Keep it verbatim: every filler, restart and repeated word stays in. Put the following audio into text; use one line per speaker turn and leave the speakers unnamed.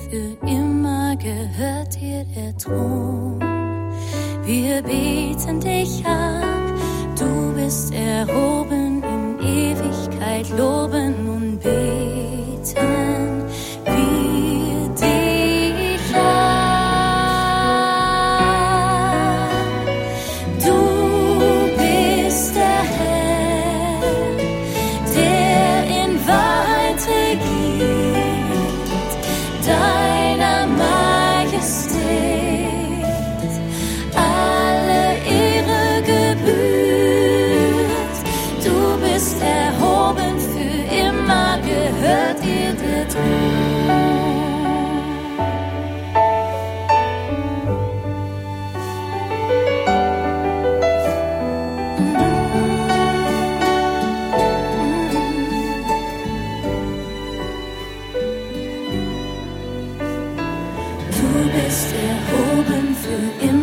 für immer gehört dir der Thron. Wir beten dich an, du bist erhoben, in Ewigkeit loben und beten wir dich an. Du bist der Herr, der in Wahrheit regiert, deiner Majestät alle Ehre gebührt. Du bist erhoben, für immer gehört dir der Thron. Du bist erhoben, für immer